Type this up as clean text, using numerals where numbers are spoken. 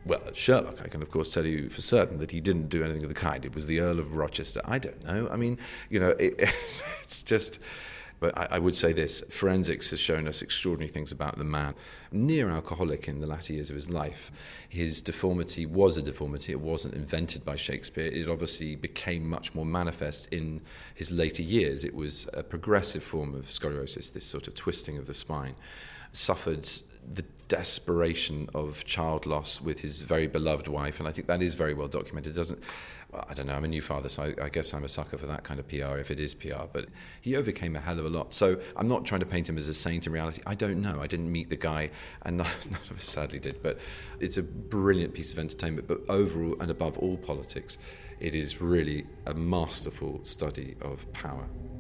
Well, at Sherlock, I can of course tell you for certain that he didn't do anything of the kind. It was the Earl of Rochester. I don't know. I mean, it's just... But I would say this, forensics has shown us extraordinary things about the man. Near alcoholic in the latter years of his life. His deformity was a deformity. It wasn't invented by Shakespeare. It obviously became much more manifest in his later years. It was a progressive form of scoliosis, this sort of twisting of the spine. Suffered the desperation of child loss with his very beloved wife, and I think that is very well documented. I don't know, I'm a new father, so I guess I'm a sucker for that kind of PR, if it is PR, but he overcame a hell of a lot. So I'm not trying to paint him as a saint in reality. I don't know. I didn't meet the guy, and none of us sadly did, but it's a brilliant piece of entertainment. But overall, and above all politics, it is really a masterful study of power.